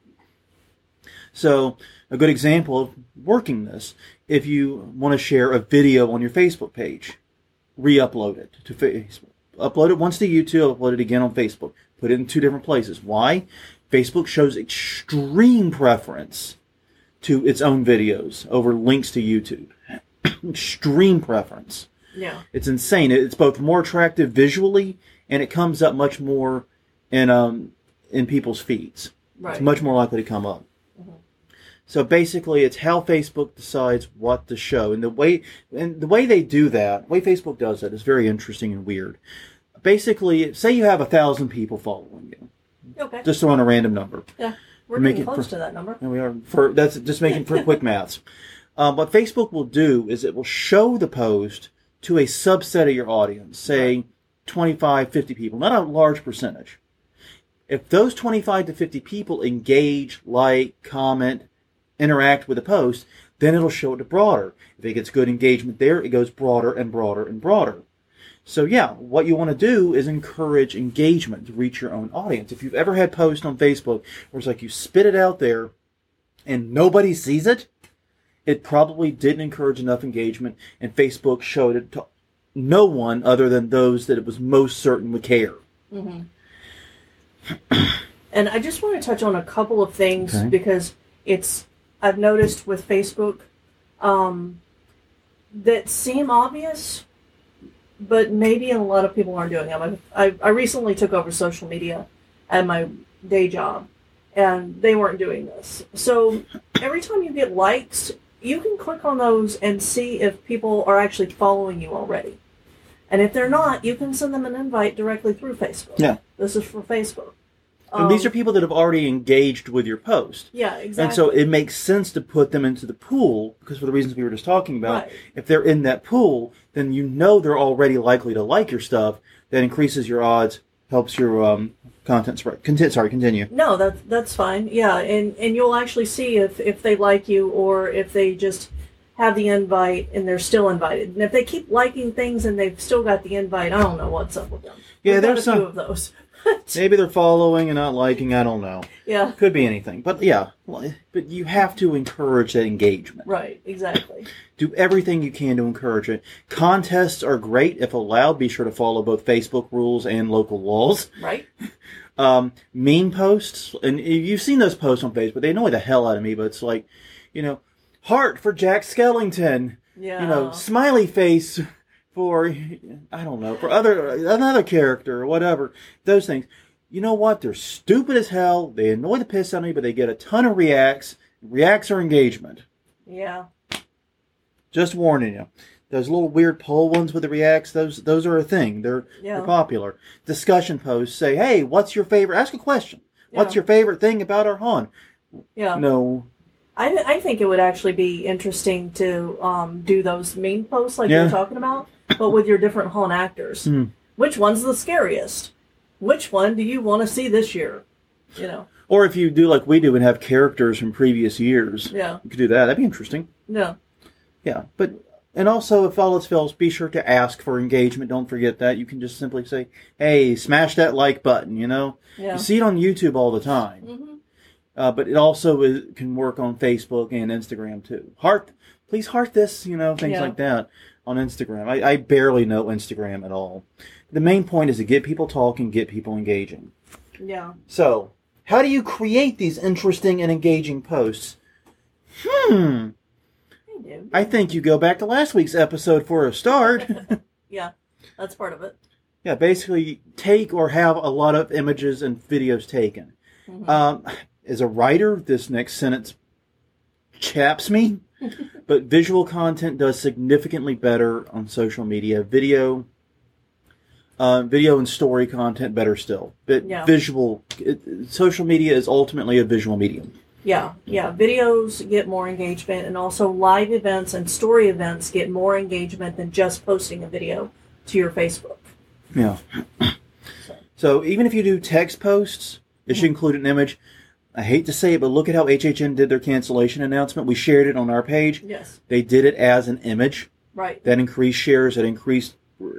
So, a good example of working this, if you want to share a video on your Facebook page, re-upload it to Facebook. Upload it once to YouTube, upload it again on Facebook. Put it in 2 different places. Why? Facebook shows extreme preference to its own videos over links to YouTube. Extreme preference. Yeah. It's insane. It's both more attractive visually, and it comes up much more in people's feeds. Right. It's much more likely to come up. Mm-hmm. So basically, it's how Facebook decides what to show, and the way they do that, the way Facebook does that, is very interesting and weird. Basically, say you have 1,000 people following you. Okay. Just throwing a random number. Yeah, we're getting close to that number. And we are that's just making for quick maths. What Facebook will do is it will show the post to a subset of your audience, say 25, 50 people, not a large percentage. If those 25 to 50 people engage, like, comment, interact with the post, then it'll show it to broader. If it gets good engagement there, it goes broader and broader and broader. So yeah, what you want to do is encourage engagement to reach your own audience. If you've ever had posts on Facebook where it's like you spit it out there and nobody sees it, it probably didn't encourage enough engagement, and Facebook showed it to no one other than those that it was most certain would care. Mm-hmm. And I just want to touch on a couple of things because I've noticed with Facebook that seem obvious, but maybe a lot of people aren't doing them. I recently took over social media at my day job, and they weren't doing this. So every time you get likes, you can click on those and see if people are actually following you already. And if they're not, you can send them an invite directly through Facebook. Yeah. This is for Facebook. And these are people that have already engaged with your post. Yeah, exactly. And so it makes sense to put them into the pool, because for the reasons we were just talking about, right. If they're in that pool, then you know they're already likely to like your stuff. That increases your odds, helps your content spread. Continue. No, that's fine. Yeah, and you'll actually see if they like you or if they just have the invite and they're still invited. And if they keep liking things and they've still got the invite, I don't know what's up with them. Yeah, We've there's got a few some of those. Maybe they're following and not liking. I don't know. Yeah. Could be anything. But yeah, but you have to encourage that engagement. Right, exactly. Do everything you can to encourage it. Contests are great. If allowed, be sure to follow both Facebook rules and local laws. Right. Meme posts, and you've seen those posts on Facebook. They annoy the hell out of me, but it's like, heart for Jack Skellington. Yeah. Smiley face for, I don't know, for another character or whatever. Those things. You know what? They're stupid as hell. They annoy the piss out of me, but they get a ton of reacts. Reacts are engagement. Yeah. Just warning you. Those little weird poll ones with the reacts, those are a thing. They're popular. Discussion posts say, hey, what's your favorite? Ask a question. Yeah. What's your favorite thing about our Han? Yeah. No. I think it would actually be interesting to do those meme posts like you're talking about, but with your different Han actors. Which one's the scariest? Which one do you want to see this year? Or if you do like we do and have characters from previous years. Yeah. You could do that. That'd be interesting. Yeah. Yeah. And also, if all else fails, be sure to ask for engagement. Don't forget that. You can just simply say, hey, smash that like button, Yeah. You see it on YouTube all the time. Mm-hmm. But it also can work on Facebook and Instagram, too. Please heart this, things like that on Instagram. I barely know Instagram at all. The main point is to get people talking, get people engaging. Yeah. So, how do you create these interesting and engaging posts? I think you go back to last week's episode for a start. Yeah, that's part of it. Yeah, basically take or have a lot of images and videos taken. Mm-hmm. As a writer, this next sentence chaps me, but visual content does significantly better on social media. Video and story content better still. But social media is ultimately a visual medium. Yeah. Videos get more engagement, and also live events and story events get more engagement than just posting a video to your Facebook. Yeah. So even if you do text posts, it should include an image. I hate to say it, but look at how HHN did their cancellation announcement. We shared it on our page. Yes. They did it as an image. Right. That increased shares. That increased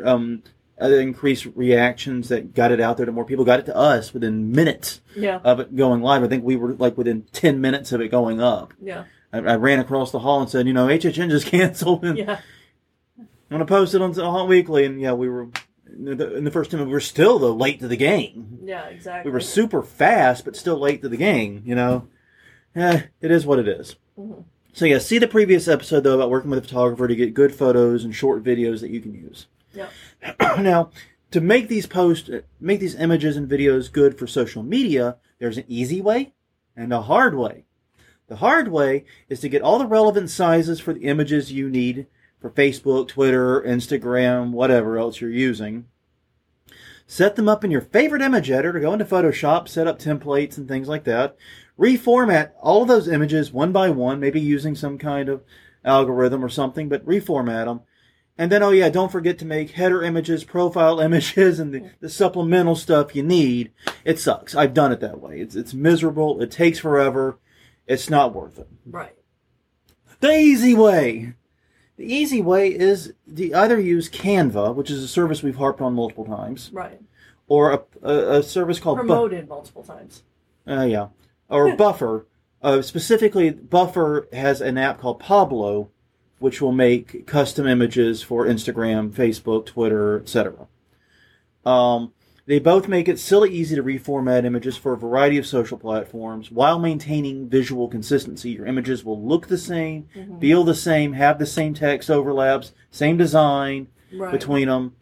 reactions. That got it out there to more people. Got it to us within minutes of it going live. I think we were like within 10 minutes of it going up. Yeah. I ran across the hall and said, HHN just canceled. And I'm going to post it on Haunt Weekly. And we were... In the first time, we were still, late to the game. Yeah, exactly. We were super fast, but still late to the game, it is what it is. Mm-hmm. So, see the previous episode, though, about working with a photographer to get good photos and short videos that you can use. Yeah. Now, to make these images and videos good for social media, there's an easy way and a hard way. The hard way is to get all the relevant sizes for the images you need for Facebook, Twitter, Instagram, whatever else you're using. Set them up in your favorite image editor. Go into Photoshop, set up templates and things like that. Reformat all of those images one by one, maybe using some kind of algorithm or something, but reformat them. And then, don't forget to make header images, profile images, and the supplemental stuff you need. It sucks. I've done it that way. It's miserable. It takes forever. It's not worth it. Right. The easy way. The easy way is to either use Canva, which is a service we've harped on multiple times. Right. Or a service called... Promoted multiple times. Or Buffer. Specifically, Buffer has an app called Pablo, which will make custom images for Instagram, Facebook, Twitter, etc. They both make it silly easy to reformat images for a variety of social platforms while maintaining visual consistency. Your images will look the same, feel the same, have the same text overlaps, same design between them.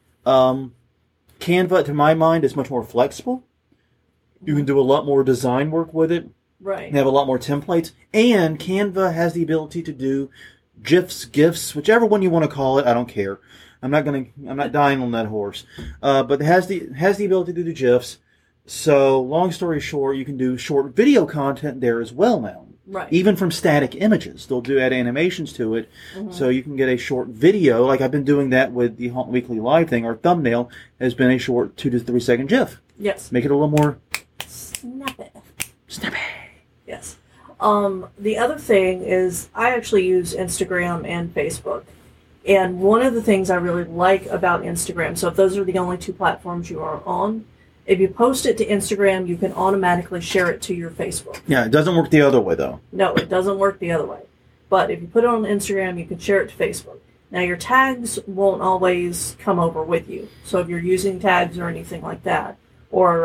Canva, to my mind, is much more flexible. You can do a lot more design work with it. Right. They have a lot more templates. And Canva has the ability to do GIFs, whichever one you want to call it. I don't care. I'm not dying on that horse. But it has the ability to do GIFs. So, long story short, you can do short video content there as well now. Right. Even from static images. They'll do add animations to it. So you can get a short video. Like I've been doing that with the Haunt Weekly Live thing. Our thumbnail has been a short 2 to 3 second GIF. Yes. Make it a little more... Snappy. Yes. The other thing is I actually use Instagram and Facebook. And one of the things I really like about Instagram, so if those are the only 2 platforms you are on, If you post it to Instagram, you can automatically share it to your Facebook. Yeah, it doesn't work the other way, though. No, it doesn't work the other way. But if you put it on Instagram, you can share it to Facebook. Now, your tags won't always come over with you. So if you're using tags or anything like that, or,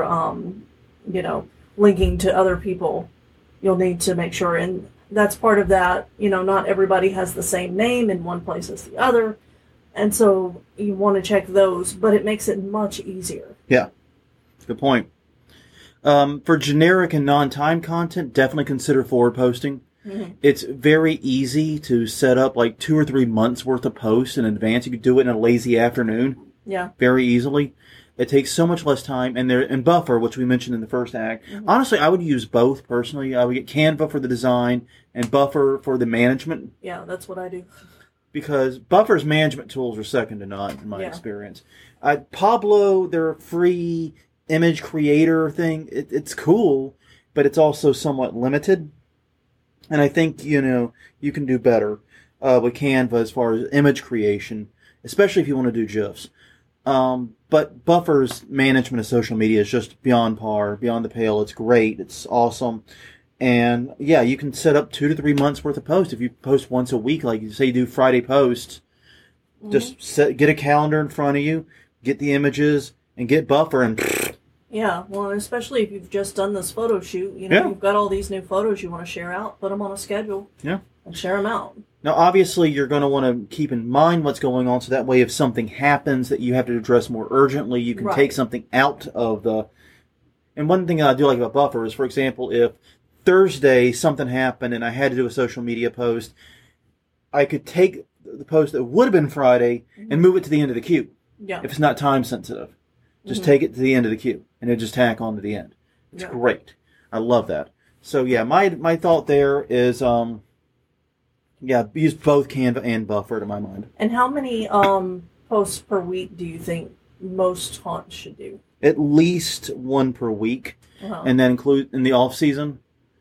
linking to other people, you'll need to make sure. And that's part of that. Not everybody has the same name in one place as the other. And so you want to check those, but it makes it much easier. Yeah, good point. For generic and non-time content, definitely consider forward posting. Mm-hmm. It's very easy to set up like 2 or 3 months worth of posts in advance. You could do it in a lazy afternoon. Yeah. Very easily. It takes so much less time. And Buffer, which we mentioned in the first act. Mm-hmm. Honestly, I would use both personally. I would get Canva for the design and Buffer for the management. Yeah, that's what I do. Because Buffer's management tools are second to none in my experience. Pablo, their free image creator thing, it's cool, but it's also somewhat limited. And I think, you can do better with Canva as far as image creation, especially if you want to do GIFs. But Buffer's management of social media is just beyond par, beyond the pale. It's great. It's awesome. And yeah, you can set up 2 to 3 months worth of posts. If you post once a week, like you say you do Friday posts, just get a calendar in front of you, get the images, and get Buffer and... Yeah, well, especially if you've just done this photo shoot, you've got all these new photos you want to share out, put them on a schedule, and share them out. Now, obviously, you're going to want to keep in mind what's going on, so that way if something happens that you have to address more urgently, you can take something out of the... And one thing I do like about Buffer is, for example, if Thursday something happened and I had to do a social media post, I could take the post that would have been Friday and move it to the end of the queue. Yeah. If it's not time sensitive. Just take it to the end of the queue and then just tack on to the end. It's great. I love that. So yeah, my thought there is use both Canva and Buffer to my mind. And how many posts per week do you think most haunts should do? At least 1 per week. And then include in the off season.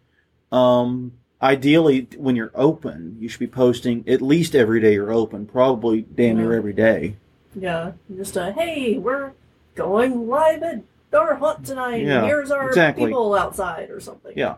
Ideally, when you're open, you should be posting at least every day you're open, probably damn near every day. Yeah, just hey, we're going live at our hunt tonight. Yeah, here's our people outside or something. Yeah.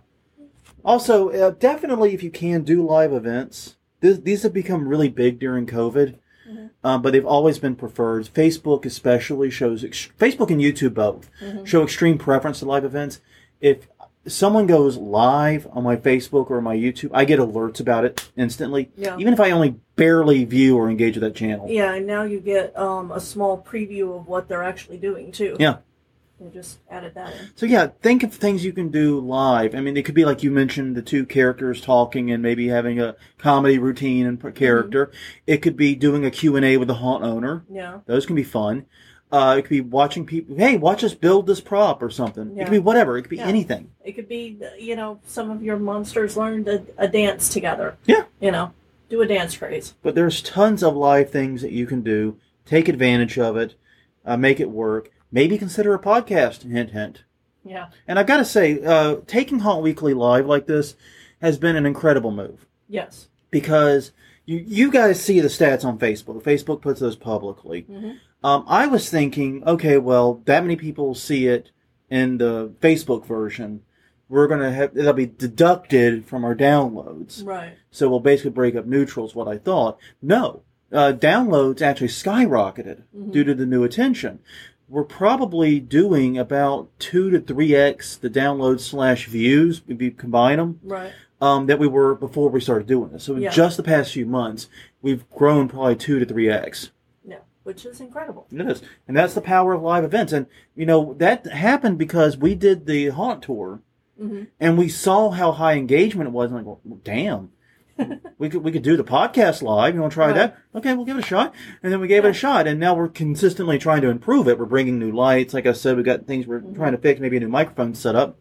Also, definitely if you can do live events. These have become really big during COVID, but they've always been preferred. Facebook especially shows, Facebook and YouTube both, show extreme preference to live events. If someone goes live on my Facebook or my YouTube, I get alerts about it instantly, even if I only barely view or engage with that channel. Yeah, and now you get a small preview of what they're actually doing, too. Yeah. They just added that in. So yeah, think of things you can do live. I mean, it could be like you mentioned, the 2 characters talking and maybe having a comedy routine and character. It could be doing a Q&A with the haunt owner. Yeah. Those can be fun. It could be watching people, hey, watch us build this prop or something. Yeah. It could be whatever. It could be anything. It could be, some of your monsters learned a dance together. Yeah. Do a dance craze. But there's tons of live things that you can do. Take advantage of it. Make it work. Maybe consider a podcast, hint, hint. Yeah. And I've got to say, taking Haunt Weekly live like this has been an incredible move. Yes. Because you guys see the stats on Facebook. Facebook puts those publicly. I was thinking, okay, well, that many people see it in the Facebook version. We're going to have, it'll be deducted from our downloads. Right. So we'll basically break up neutrals, what I thought. No. Downloads actually skyrocketed due to the new attention. We're probably doing about 2 to 3x the downloads / views, if you combine them, that we were before we started doing this. So in just the past few months, we've grown probably 2 to 3x. Yeah, which is incredible. It is. And that's the power of live events. And, that happened because we did the haunt tour, and we saw how high engagement it was. And well, damn. we could do the podcast live. You want to try that? Okay, we'll give it a shot. And then we gave it a shot, and now we're consistently trying to improve it. We're bringing new lights. Like I said, we got things we're trying to fix, maybe a new microphone set up.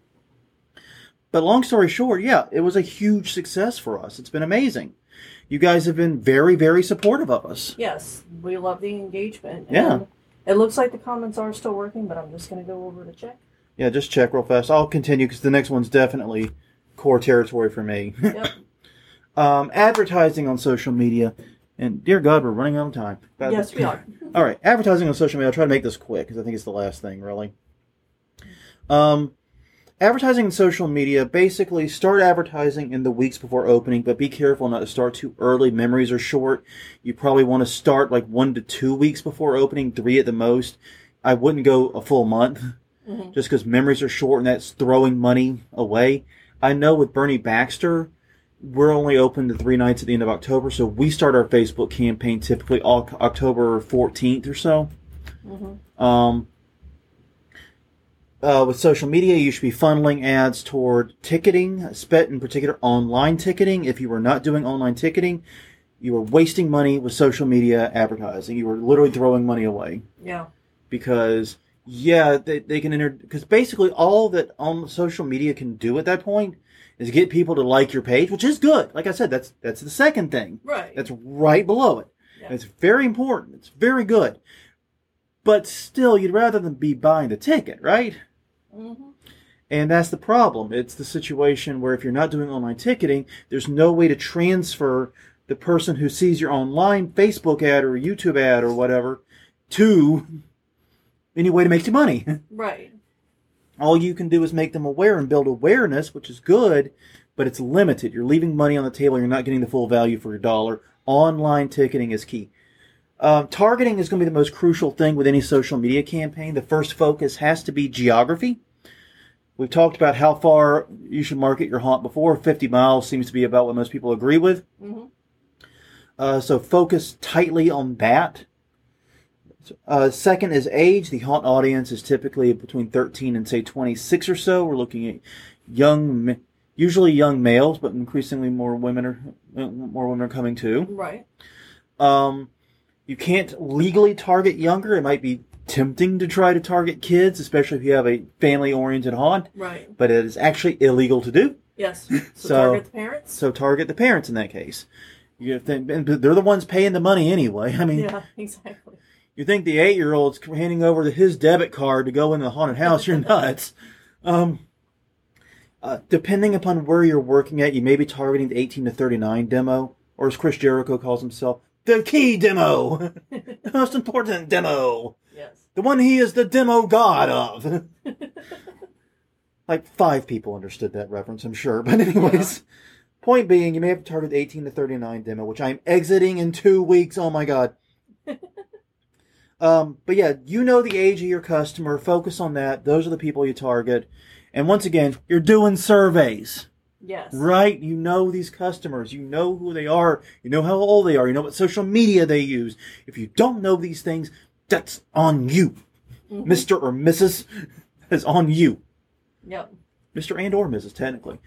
But long story short, it was a huge success for us. It's been amazing. You guys have been very, very supportive of us. Yes, we love the engagement. Yeah. And it looks like the comments are still working, but I'm just going to go over to check. Yeah, just check real fast. I'll continue because the next one's definitely core territory for me. Yep. Advertising on social media. And dear God, we're running out of time. Yes, we are. All right. Advertising on social media. I'll try to make this quick because I think it's the last thing, really. Advertising in social media, basically start advertising in the weeks before opening, but be careful not to start too early. Memories are short. You probably want to start like 1 to 2 weeks before opening, 3 at the most. I wouldn't go a full month, just because memories are short and that's throwing money away. I know with Bernie Baxter, we're only open to 3 nights at the end of October, so we start our Facebook campaign typically October 14th or so. With social media, you should be funneling ads toward ticketing, in particular online ticketing. If you are not doing online ticketing, you are wasting money with social media advertising. You are literally throwing money away. Yeah. Because, they can because basically all that on social media can do at that point is get people to like your page, which is good. Like I said, that's the second thing. Right. That's right below it. Yeah. It's very important. It's very good. But still, you'd rather than be buying the ticket, right? And that's the problem. It's the situation where if you're not doing online ticketing, there's no way to transfer the person who sees your online Facebook ad or YouTube ad or whatever to any way to make you money. Right. All you can do is make them aware and build awareness, which is good, but it's limited. You're leaving money on the table. You're not getting the full value for your dollar. Online ticketing is key. Targeting is going to be the most crucial thing with any social media campaign. The first focus has to be geography. We've talked about how far you should market your haunt before. 50 miles seems to be about what most people agree with. So focus tightly on that. Second is age. The haunt audience is typically between 13 and, say, 26 or so. We're looking at usually young males, but increasingly more women are coming too. Right. You can't legally target younger. It might be tempting to try to target kids, especially if you have a family-oriented haunt. Right. But it is actually illegal to do. Yes. So target the parents? So target the parents in that case. They're the ones paying the money anyway. I mean, yeah, exactly. You think the 8-year-old's handing over his debit card to go in the haunted house, you're nuts. Depending upon where you're working at, you may be targeting the 18 to 39 demo, or as Chris Jericho calls himself, the key demo. The most important demo. Yes. The one he is the demo god of. Like 5 people understood that reference, I'm sure. But anyways, point being, you may have to target the 18 to 39 demo, which I'm exiting in 2 weeks. Oh my god. But yeah, you know the age of your customer. Focus on that. Those are the people you target. And once again, you're doing surveys. Yes. Right? You know these customers. You know who they are. You know how old they are. You know what social media they use. If you don't know these things, that's on you. Mr. or Mrs. is on you. Yep. Mr. and or Mrs. technically.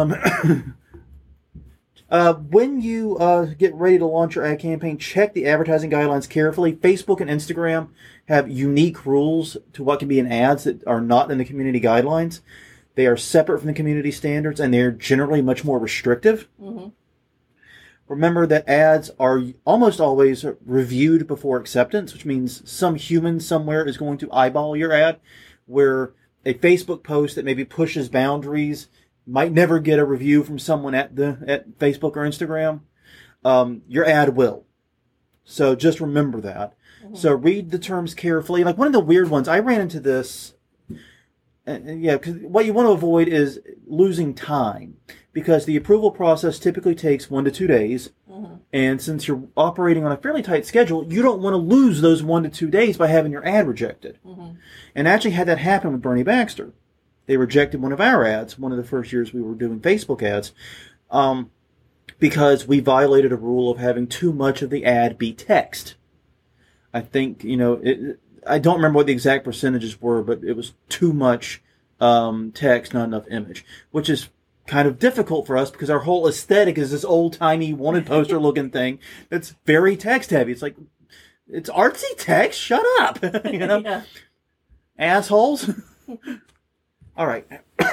When you get ready to launch your ad campaign, check the advertising guidelines carefully. Facebook and Instagram have unique rules to what can be in ads that are not in the community guidelines. They are separate from the community standards, and they're generally much more restrictive. Remember that ads are almost always reviewed before acceptance, which means some human somewhere is going to eyeball your ad, where a Facebook post that maybe pushes boundaries might never get a review from someone at Facebook or Instagram. Your ad will. So just remember that. So read the terms carefully. Like one of the weird ones, I ran into this. Because what you want to avoid is losing time, because the approval process typically takes 1 to 2 days. And since you're operating on a fairly tight schedule, you don't want to lose those 1 to 2 days by having your ad rejected. And actually had that happen with Bernie Baxter. They rejected one of our ads, one of the first years we were doing Facebook ads, because we violated a rule of having too much of the ad be text. I think, I don't remember what the exact percentages were, but it was too much text, not enough image, which is kind of difficult for us because our whole aesthetic is this old-timey wanted poster looking thing that's very text-heavy. It's like, it's artsy text? Shut up! Yeah. Assholes! All right.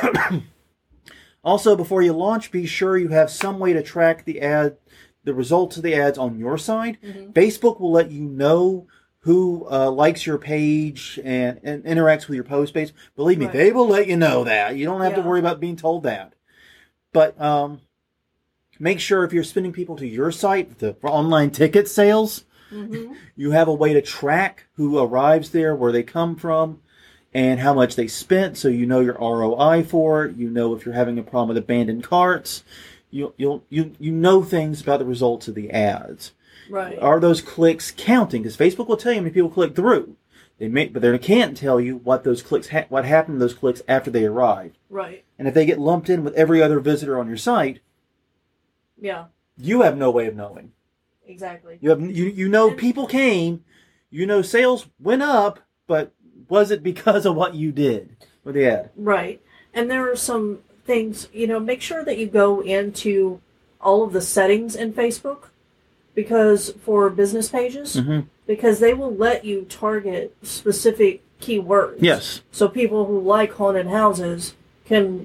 Also, before you launch, be sure you have some way to track the results of the ads on your side. Facebook will let you know who likes your page and interacts with your post page. Believe me, they will let you know that. You don't have to worry about being told that. But make sure if you're spending people to your site for online ticket sales, you have a way to track who arrives there, where they come from. and how much they spent, so you know your ROI for it. You know if you're having a problem with abandoned carts. You know things about the results of the ads. Right. Are those clicks counting? Because Facebook will tell you how many people click through. But they can't tell you what those clicks, what happened to those clicks after they arrived. Right. And if they get lumped in with every other visitor on your site, yeah, you have no way of knowing. Exactly. You know people came, you know sales went up, but was it because of what you did with the ad? Right. And there are some things, make sure that you go into all of the settings in Facebook, because for business pages, because they will let you target specific keywords. Yes. So people who like haunted houses can,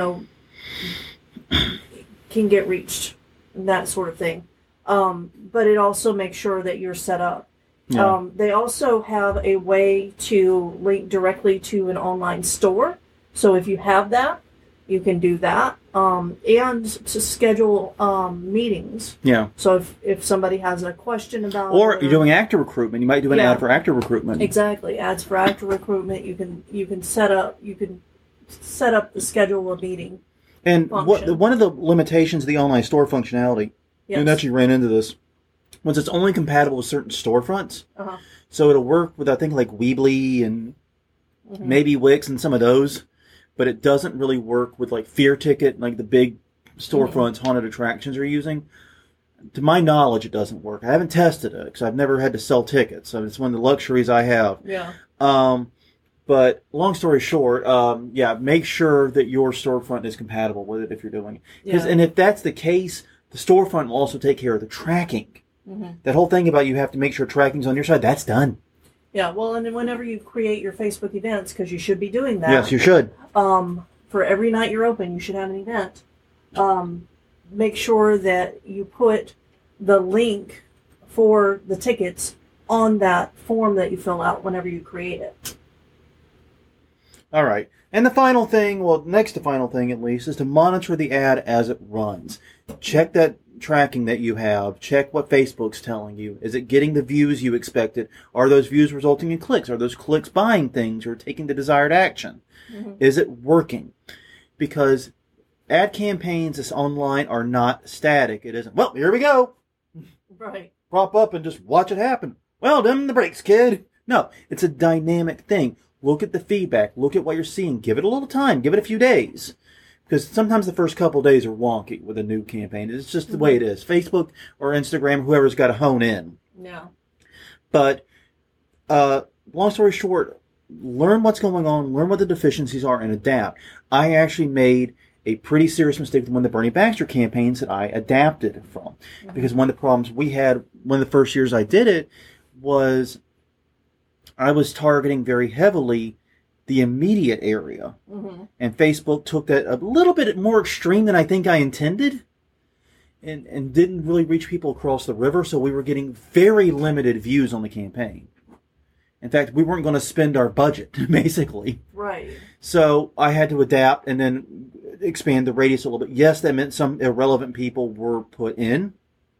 can get reached and that sort of thing. But it also makes sure that you're set up. Yeah. They also have a way to link directly to an online store. So if you have that, you can do that. And to schedule meetings. Yeah. So if somebody has a question about... Or you're doing actor recruitment. You might do an ad for actor recruitment. Exactly. Ads for actor recruitment. You can set up the schedule of meeting. And one of the limitations of the online store functionality, and actually ran into this, was it's only compatible with certain storefronts. Uh-huh. So it'll work with, I think, like Weebly and maybe Wix and some of those. But it doesn't really work with like Fear Ticket, like the big storefronts haunted attractions are using. To my knowledge, it doesn't work. I haven't tested it because I've never had to sell tickets. So it's one of the luxuries I have. Yeah. But long story short, make sure that your storefront is compatible with it if you're doing it. And if that's the case, the storefront will also take care of the tracking. Mm-hmm. That whole thing about you have to make sure tracking's on your side, that's done. Yeah, well, and then whenever you create your Facebook events, because you should be doing that. Yes, you should. For every night you're open, you should have an event. Make sure that you put the link for the tickets on that form that you fill out whenever you create it. All right. And the final thing, next to final thing at least, is to monitor the ad as it runs. Check that tracking that you have. Check what Facebook's telling you. Is it getting the views you expected? Are those views resulting in clicks? Are those clicks buying things or taking the desired action? Mm-hmm. Is it working? Because ad campaigns online are not static. It isn't, well, here we go. Right. Prop up and just watch it happen. Well, dim the brakes, kid. No, it's a dynamic thing. Look at the feedback. Look at what you're seeing. Give it a little time. Give it a few days. Because sometimes the first couple of days are wonky with a new campaign. It's just the way it is. Facebook or Instagram, whoever's got to hone in. Yeah. But long story short, learn what's going on, learn what the deficiencies are, and adapt. I actually made a pretty serious mistake with one of the Bernie Baxter campaigns that I adapted from. Mm-hmm. Because one of the problems we had one of the first years I did it was I was targeting very heavily the immediate area. Mm-hmm. And Facebook took that a little bit more extreme than I think I intended and didn't really reach people across the river, so we were getting very limited views on the campaign. In fact, we weren't going to spend our budget, basically. Right. So I had to adapt and then expand the radius a little bit. Yes, that meant some irrelevant people were put in,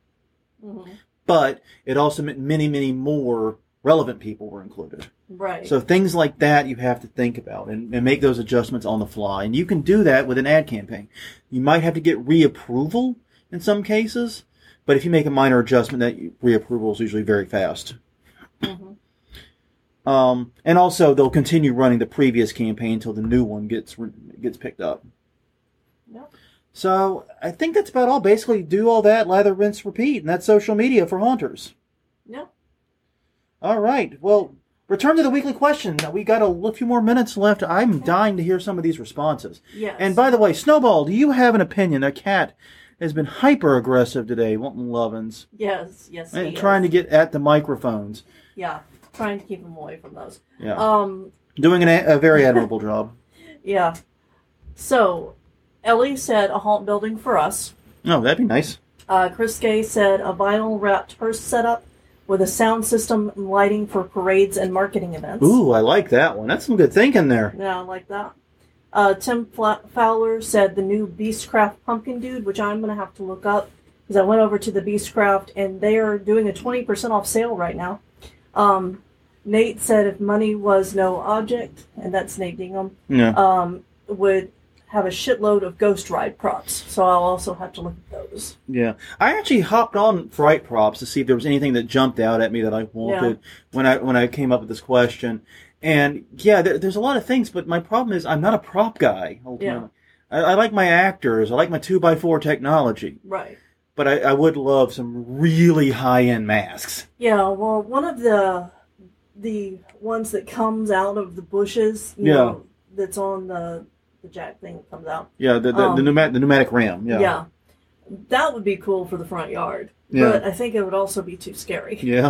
but it also meant many, many more relevant people were included. Right. So things like that you have to think about and make those adjustments on the fly. And you can do that with an ad campaign. You might have to get reapproval in some cases, but if you make a minor adjustment, that reapproval is usually very fast. Mm-hmm. And also, they'll continue running the previous campaign until the new one gets picked up. Yep. So I think that's about all. Basically, do all that, lather, rinse, repeat, and that's social media for haunters. Yep. All right. Well, return to the weekly question. We got a few more minutes left. I'm dying to hear some of these responses. Yes. And by the way, Snowball, do you have an opinion? A cat has been hyper aggressive today, wanting lovin's. Yes. And trying to get at the microphones. Yeah. Trying to keep them away from those. Yeah. Doing a very admirable job. Yeah. So, Ellie said a haunt building for us. Oh, that'd be nice. Chris Gay said a vinyl wrapped hearse setup with a sound system and lighting for parades and marketing events. Ooh, I like that one. That's some good thinking there. Yeah, I like that. Tim Fowler said the new Beastcraft Pumpkin Dude, which I'm going to have to look up because I went over to the Beastcraft and they are doing a 20% off sale right now. Nate said if money was no object, and that's Nate Dingham, Yeah. would have a shitload of Ghost Ride props. So I'll also have to look at those. Yeah. I actually hopped on Fright Props to see if there was anything that jumped out at me that I wanted when I came up with this question. And yeah, there's a lot of things, but my problem is I'm not a prop guy. Ultimately. Yeah. I like my actors. I like my 2x4 technology. Right. But I would love some really high-end masks. Yeah, well, one of the ones that comes out of the bushes, you know, that's on the jack thing that comes out. Yeah, the pneumatic ram. Yeah. Yeah. That would be cool for the front yard. Yeah. But I think it would also be too scary. Yeah.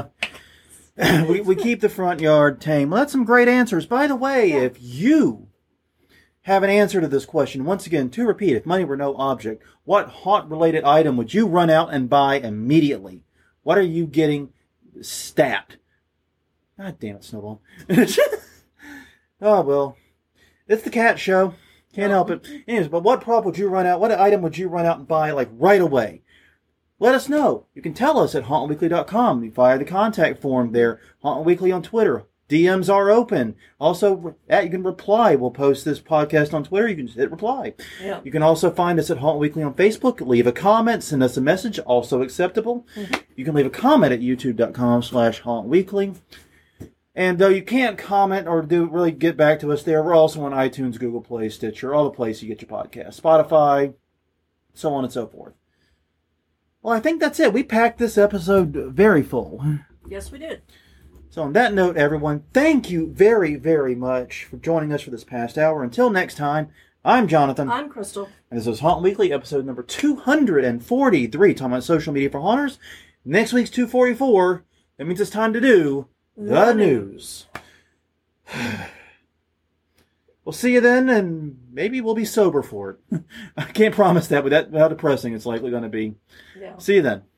we keep the front yard tame. Well, that's some great answers. By the way, if you have an answer to this question, once again, to repeat, if money were no object, what haunt-related item would you run out and buy immediately? What are you getting stat? God damn it, Snowball. Oh, well. It's the cat show. Can't help it. Anyways, but what prop would you run out? What item would you run out and buy, like, right away? Let us know. You can tell us at hauntweekly.com via the contact form there. Haunt Weekly on Twitter. DMs are open. Also, you can reply. We'll post this podcast on Twitter. You can just hit reply. Yeah. You can also find us at Haunt Weekly on Facebook. Leave a comment. Send us a message. Also acceptable. Mm-hmm. You can leave a comment at youtube.com/hauntweekly. And though you can't comment or really get back to us there, we're also on iTunes, Google Play, Stitcher, all the places you get your podcast, Spotify, so on and so forth. Well, I think that's it. We packed this episode very full. Yes, we did. So on that note, everyone, thank you very, very much for joining us for this past hour. Until next time, I'm Jonathan. I'm Crystal. And this is Haunt Weekly, episode number 243, talking about social media for haunters. Next week's 244. That means it's time to do the news. We'll see you then, and maybe we'll be sober for it. I can't promise that, but how depressing it's likely going to be. Yeah. See you then.